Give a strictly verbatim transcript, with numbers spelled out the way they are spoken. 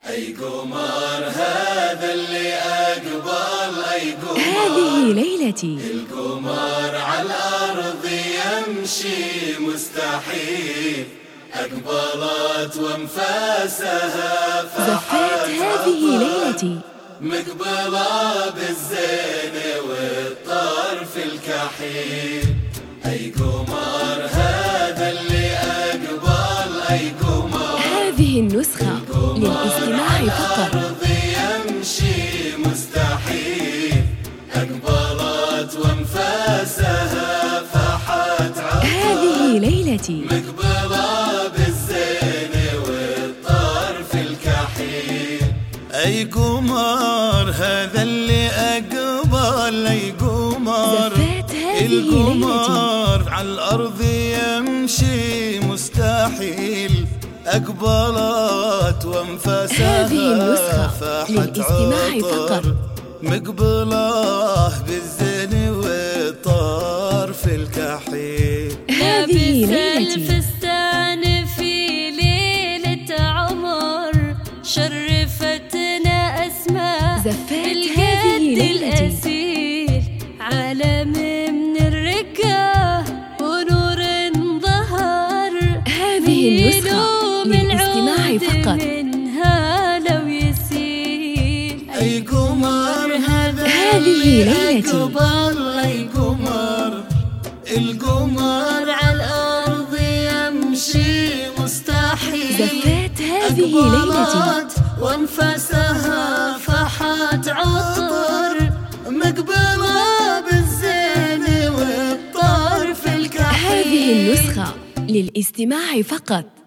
أي قمر هذا اللي أقبل، أي قمر هذه ليلتي. القمر على الأرض يمشي مستحيل، أقبلت وانفاسها زفات هذه ليلتي. مقبلة بالزين والطرف الكحيل. أي قمر هذا اللي أقبل، أي قمر هذه النسخة للاستماع فقط. يمشي مستحيل، أقبلت وانفاسها فاحت عطر. هذه ليلتي. مقبلة بالزين والطرف الكحيل. أي قمر هذا اللي أقبل، أي قمر زفات هذه القمر على الأرض يمشي مستحيل، أقبلت وانفاسها هذه النسخة فاحت للاستماع فقط. مقبله بالزين والطرف الكحيل. هذه ليلتي. الفستان في ليلة عمر شرفتنا أسماء. زفات هذه ليلتي. الأسيل عالم من الرقة ونور ظهر. هذه النسخة للاستماع فقط. منها لو يسيل. أي قمر هذا هذه ليلتي. أقبل، أي قمر القمر على الأرض يمشي مستحيل. زفات هذه ليلتي. وانفاسها فاحت عطر. مقبلة بالزين والطرف الكحيل. هذه النسخة للاستماع فقط.